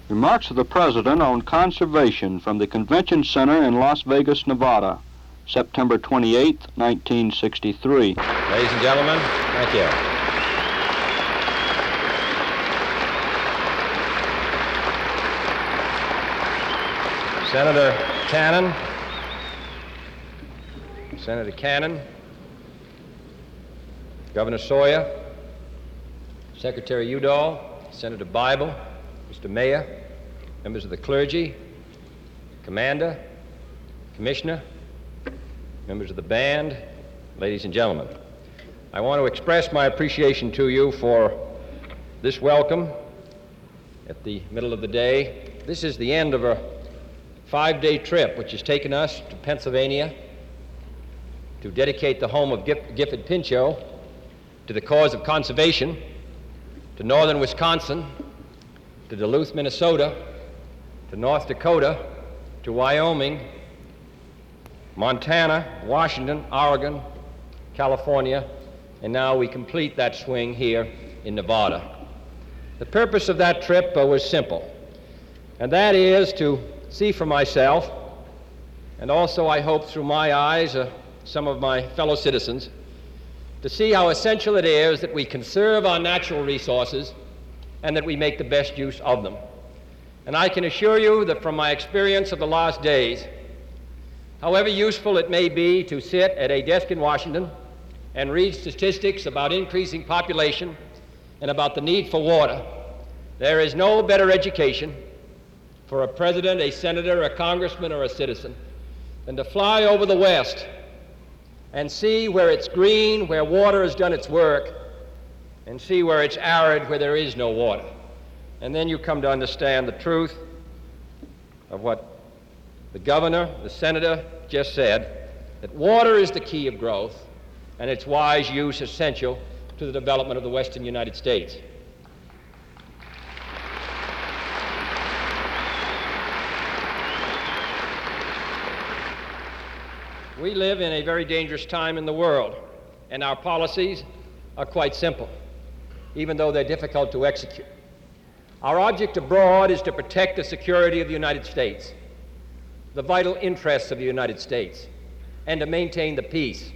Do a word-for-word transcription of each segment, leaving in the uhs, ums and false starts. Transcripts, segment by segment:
Remarks of the President on Conservation from the Convention Center in Las Vegas, Nevada, September twenty-eighth, nineteen sixty-three. Ladies and gentlemen, thank you. Senator Cannon, Senator Cannon, Governor Sawyer, Secretary Udall, Senator Bible, Mister Mayor, members of the clergy, Commander, Commissioner, members of the band, ladies and gentlemen. I want to express my appreciation to you for this welcome at the middle of the day. This is the end of a five-day trip which has taken us to Pennsylvania to dedicate the home of Gif- Gifford Pinchot to the cause of conservation, to northern Wisconsin, to Duluth, Minnesota, to North Dakota, to Wyoming, Montana, Washington, Oregon, California, and now we complete that swing here in Nevada. The purpose of that trip uh, was simple, and that is to see for myself, and also I hope through my eyes, uh, some of my fellow citizens, to see how essential it is that we conserve our natural resources and that we make the best use of them. And I can assure you that from my experience of the last days, however useful it may be to sit at a desk in Washington and read statistics about increasing population and about the need for water, there is no better education for a president, a senator, a congressman, or a citizen than to fly over the West and see where it's green, where water has done its work, and see where it's arid, where there is no water. And then you come to understand the truth of what the governor, the senator just said, that water is the key of growth, and its wise use essential to the development of the Western United States. We live in a very dangerous time in the world, and our policies are quite simple, even though they're difficult to execute. Our object abroad is to protect the security of the United States, the vital interests of the United States, and to maintain the peace.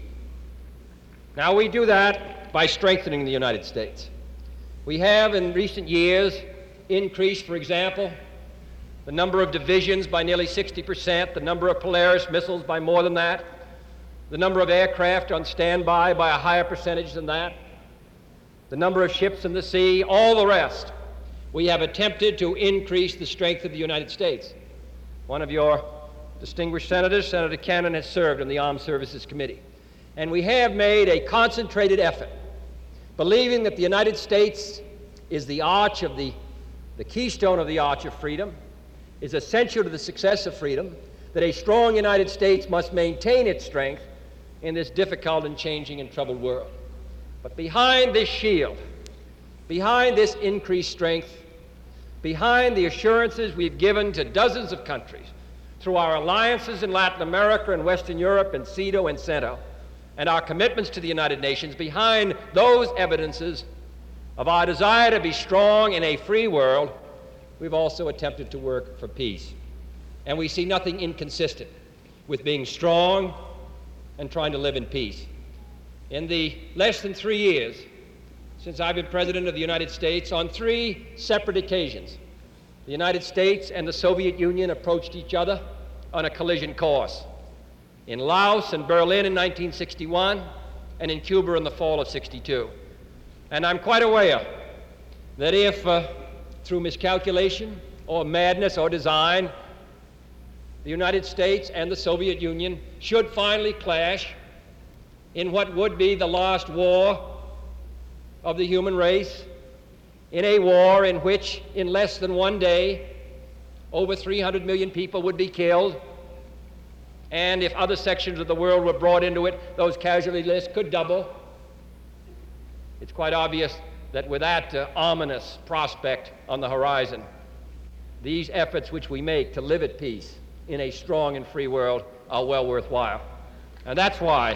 Now, we do that by strengthening the United States. We have, in recent years, increased, for example, the number of divisions by nearly sixty percent, the number of Polaris missiles by more than that, the number of aircraft on standby by a higher percentage than that, the number of ships in the sea, all the rest. We have attempted to increase the strength of the United States. One of your distinguished senators, Senator Cannon, has served on the Armed Services Committee. And we have made a concentrated effort, believing that the United States is the arch of the, the keystone of the arch of freedom, is essential to the success of freedom, that a strong United States must maintain its strength in this difficult and changing and troubled world. But behind this shield, behind this increased strength, behind the assurances we've given to dozens of countries through our alliances in Latin America and Western Europe and CEDAW and CENTO, and our commitments to the United Nations, behind those evidences of our desire to be strong in a free world, we've also attempted to work for peace. And we see nothing inconsistent with being strong and trying to live in peace. In the less than three years since I've been President of the United States, on three separate occasions, the United States and the Soviet Union approached each other on a collision course. In Laos and Berlin in nineteen sixty-one, and in Cuba in the fall of sixty-two. And I'm quite aware that if, uh, through miscalculation or madness or design, the United States and the Soviet Union should finally clash in what would be the last war of the human race, in a war in which in less than one day over three hundred million people would be killed, and if other sections of the world were brought into it, those casualty lists could double. It's quite obvious that with that uh, ominous prospect on the horizon, these efforts which we make to live at peace in a strong and free world are well worthwhile. And that's why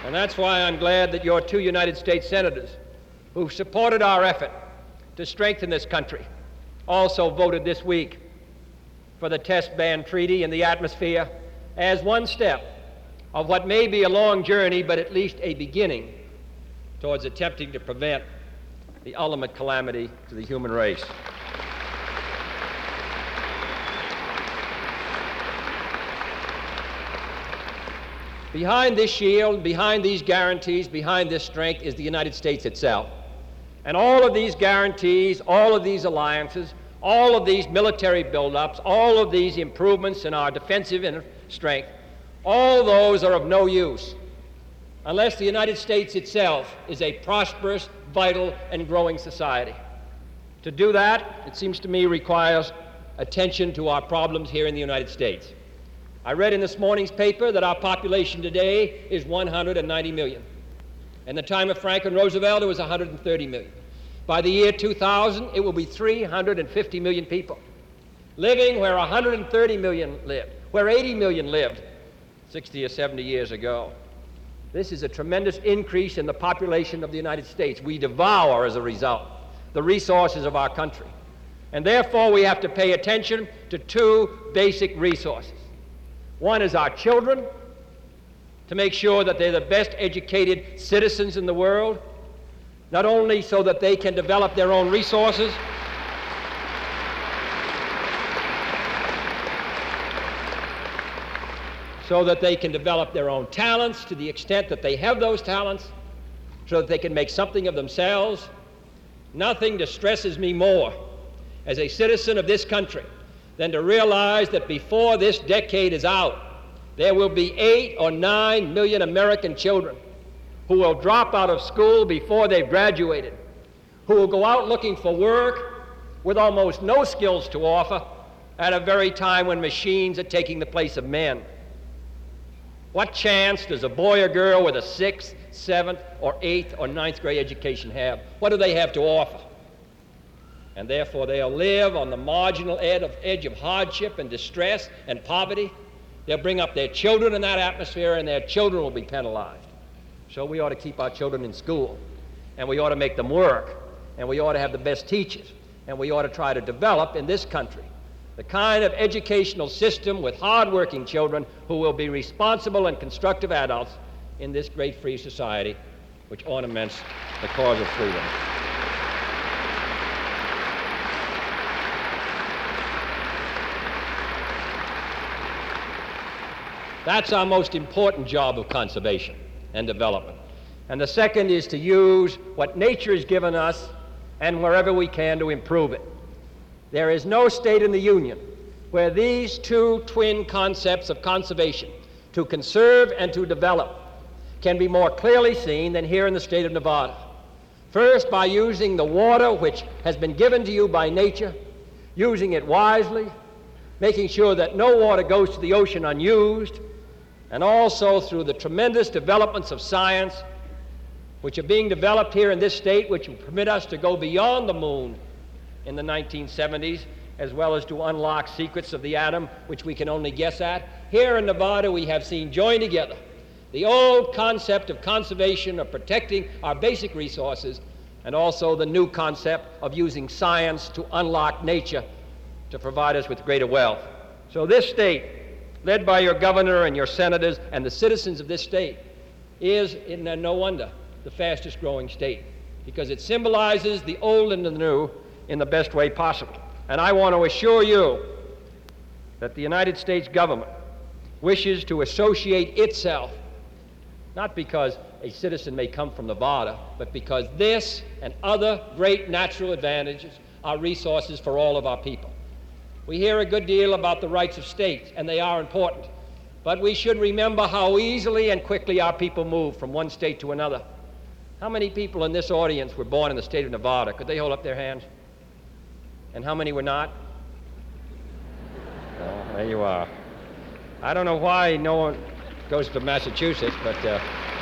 And that's why I'm glad that your two United States senators, who've supported our effort to strengthen this country, also voted this week for the test ban treaty in the atmosphere as one step of what may be a long journey, but at least a beginning towards attempting to prevent the ultimate calamity to the human race. Behind this shield, behind these guarantees, behind this strength is the United States itself. And all of these guarantees, all of these alliances, all of these military buildups, all of these improvements in our defensive strength, all those are of no use unless the United States itself is a prosperous, vital, and growing society. To do that, it seems to me, requires attention to our problems here in the United States. I read in this morning's paper that our population today is one hundred ninety million. In the time of Franklin Roosevelt, it was one hundred thirty million. By the year two thousand, it will be three hundred fifty million people living where one hundred thirty million lived, where eighty million lived sixty or seventy years ago. This is a tremendous increase in the population of the United States. We devour, as a result, the resources of our country. And therefore, we have to pay attention to two basic resources. One is our children, to make sure that they're the best educated citizens in the world, not only so that they can develop their own resources, so that they can develop their own talents to the extent that they have those talents, so that they can make something of themselves. Nothing distresses me more as a citizen of this country than to realize that before this decade is out, there will be eight or nine million American children who will drop out of school before they've graduated, who will go out looking for work with almost no skills to offer at a very time when machines are taking the place of men. What chance does a boy or girl with a sixth, seventh, or eighth, or ninth grade education have? What do they have to offer? And therefore, they'll live on the marginal ed of, edge of hardship and distress and poverty. They'll bring up their children in that atmosphere, and their children will be penalized. So we ought to keep our children in school, and we ought to make them work, and we ought to have the best teachers, and we ought to try to develop in this country the kind of educational system with hard-working children who will be responsible and constructive adults in this great free society which ornaments the cause of freedom. That's our most important job of conservation and development. And the second is to use what nature has given us and wherever we can to improve it. There is no state in the Union where these two twin concepts of conservation, to conserve and to develop, can be more clearly seen than here in the state of Nevada. First, by using the water which has been given to you by nature, using it wisely, making sure that no water goes to the ocean unused, and also through the tremendous developments of science which are being developed here in this state, which will permit us to go beyond the moon in the nineteen seventies, as well as to unlock secrets of the atom which we can only guess at. Here in Nevada, we have seen joined together the old concept of conservation, of protecting our basic resources, and also the new concept of using science to unlock nature to provide us with greater wealth. So this state, led by your governor and your senators and the citizens of this state, is, in no wonder, the fastest growing state, because it symbolizes the old and the new in the best way possible. And I want to assure you that the United States government wishes to associate itself, not because a citizen may come from Nevada, but because this and other great natural advantages are resources for all of our people. We hear a good deal about the rights of states, and they are important, but we should remember how easily and quickly our people move from one state to another. How many people in this audience were born in the state of Nevada? Could they hold up their hands? And how many were not? Oh, there you are. I don't know why no one goes to Massachusetts, but uh,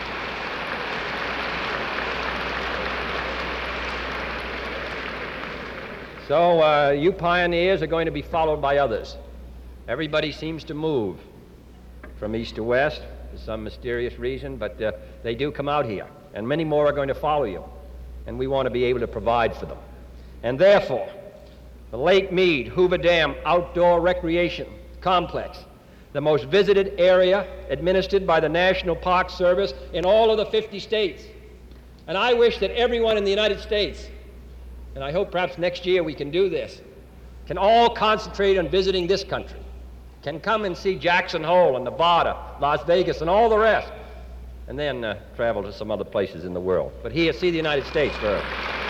so uh, you pioneers are going to be followed by others. Everybody seems to move from east to west. for some mysterious reason, but uh, they do come out here, and many more are going to follow you, and we want to be able to provide for them. And therefore, the Lake Mead Hoover Dam Outdoor Recreation Complex, the most visited area administered by the National Park Service in all of the fifty states. And I wish that everyone in the United States, and I hope perhaps next year we can do this, can all concentrate on visiting this country, can come and see Jackson Hole and Nevada, Las Vegas, and all the rest, and then uh, travel to some other places in the world. But here, see the United States first.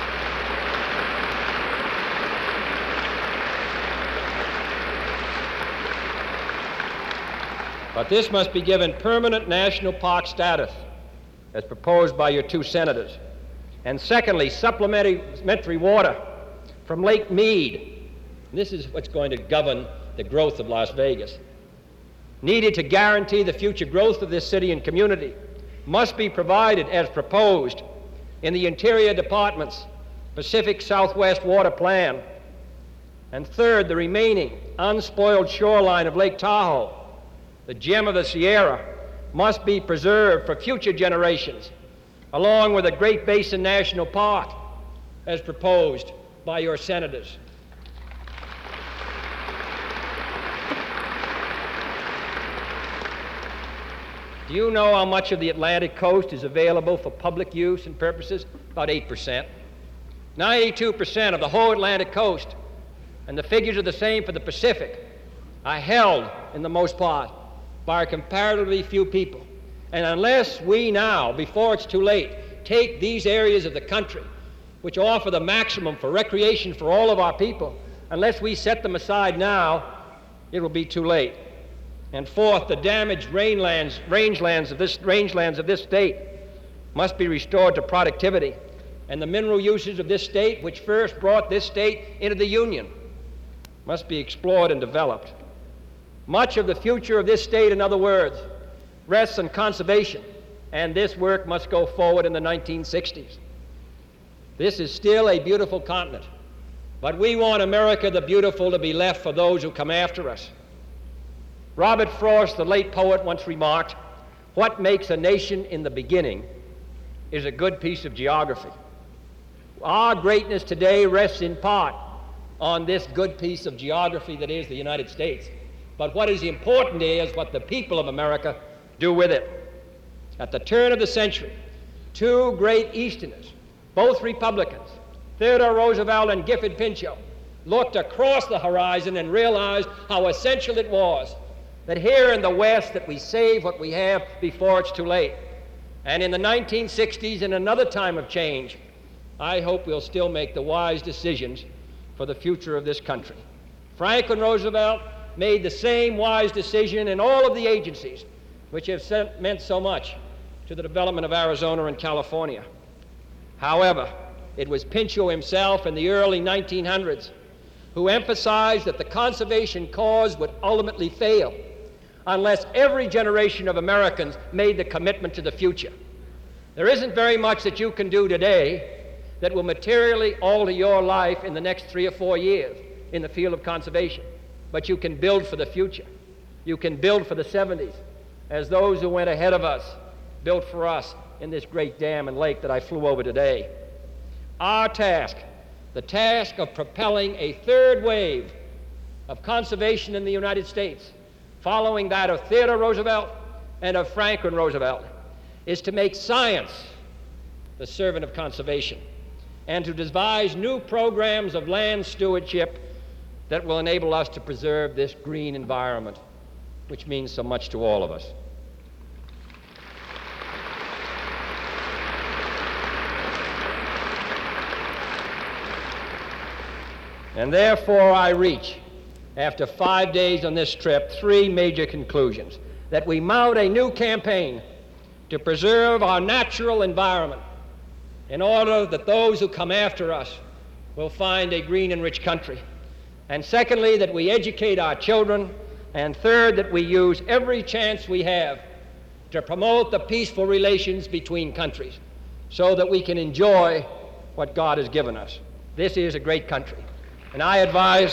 But this must be given permanent national park status, as proposed by your two senators. And secondly, supplementary water from Lake Mead. This is what's going to govern the growth of Las Vegas. Needed to guarantee the future growth of this city and community, must be provided as proposed in the Interior Department's Pacific Southwest Water Plan. And third, the remaining unspoiled shoreline of Lake Tahoe, the gem of the Sierra, must be preserved for future generations, along with the Great Basin National Park, as proposed by your senators. Do you know how much of the Atlantic coast is available for public use and purposes? About eight percent. ninety-two percent of the whole Atlantic coast, and the figures are the same for the Pacific, are held, in the most part, by comparatively few people. And unless we now, before it's too late, take these areas of the country which offer the maximum for recreation for all of our people, unless we set them aside now, it will be too late. And fourth, the damaged rangelands, rangelands, of this, rangelands of this state must be restored to productivity, and the mineral uses of this state, which first brought this state into the Union, must be explored and developed. Much of the future of this state, in other words, rests on conservation, and this work must go forward in the nineteen sixties. This is still a beautiful continent, but we want America the Beautiful to be left for those who come after us. Robert Frost, the late poet, once remarked, "What makes a nation in the beginning is a good piece of geography." Our greatness today rests in part on this good piece of geography that is the United States. But what is important is what the people of America do with it. At the turn of the century, two great Easterners, both Republicans, Theodore Roosevelt and Gifford Pinchot, looked across the horizon and realized how essential it was that here in the West that we save what we have before it's too late. And in the nineteen sixties, in another time of change, I hope we'll still make the wise decisions for the future of this country. Franklin Roosevelt made the same wise decision in all of the agencies which have sent, meant so much to the development of Arizona and California. However, it was Pinchot himself in the early nineteen hundreds who emphasized that the conservation cause would ultimately fail unless every generation of Americans made the commitment to the future. There isn't very much that you can do today that will materially alter your life in the next three or four years in the field of conservation. But you can build for the future. You can build for the seventies, as those who went ahead of us built for us in this great dam and lake that I flew over today. Our task, the task of propelling a third wave of conservation in the United States, following that of Theodore Roosevelt and of Franklin Roosevelt, is to make science the servant of conservation and to devise new programs of land stewardship that will enable us to preserve this green environment, which means so much to all of us. And therefore I reach, after five days on this trip, three major conclusions: that we mount a new campaign to preserve our natural environment in order that those who come after us will find a green and rich country. And secondly, that we educate our children. And third, that we use every chance we have to promote the peaceful relations between countries so that we can enjoy what God has given us. This is a great country. And I advise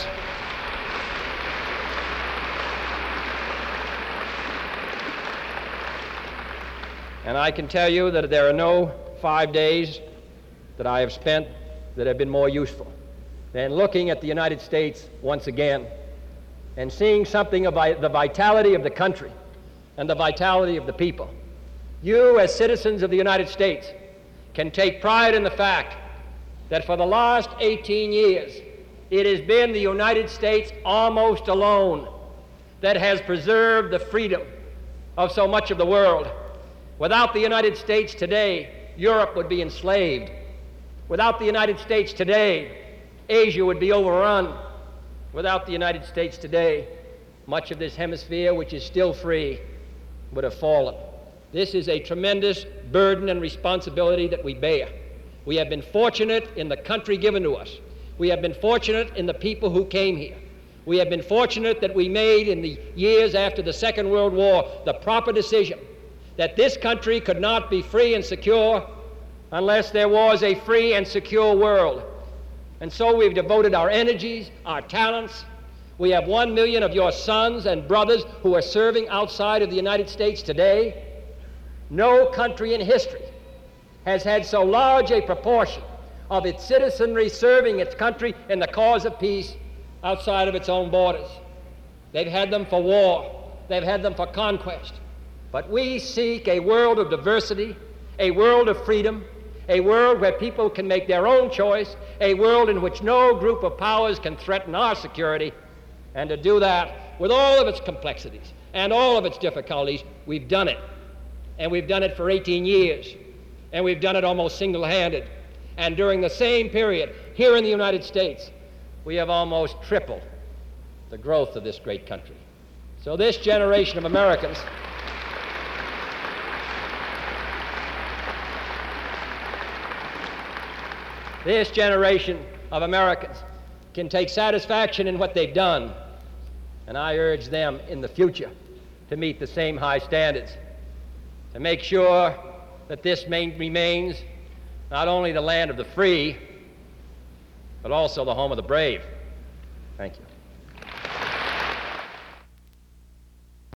And I can tell you that there are no five days that I have spent that have been more useful than looking at the United States once again and seeing something of the vitality of the country and the vitality of the people. You, as citizens of the United States, can take pride in the fact that for the last eighteen years, it has been the United States almost alone that has preserved the freedom of so much of the world. Without the United States today, Europe would be enslaved. Without the United States today, Asia would be overrun. Without the United States today, much of this hemisphere, which is still free, would have fallen. This is a tremendous burden and responsibility that we bear. We have been fortunate in the country given to us. We have been fortunate in the people who came here. We have been fortunate that we made, in the years after the Second World War, the proper decision that this country could not be free and secure unless there was a free and secure world. And so we've devoted our energies, our talents. We have one million of your sons and brothers who are serving outside of the United States today. No country in history has had so large a proportion of its citizenry serving its country in the cause of peace outside of its own borders. They've had them for war. They've had them for conquest. But we seek a world of diversity, a world of freedom, a world where people can make their own choice, a world in which no group of powers can threaten our security. And to do that, with all of its complexities and all of its difficulties, we've done it. And we've done it for eighteen years. And we've done it almost single-handed. And during the same period, here in the United States, we have almost tripled the growth of this great country. So this generation of Americans This generation of Americans can take satisfaction in what they've done, and I urge them in the future to meet the same high standards, to make sure that this main remains not only the land of the free, but also the home of the brave. Thank you.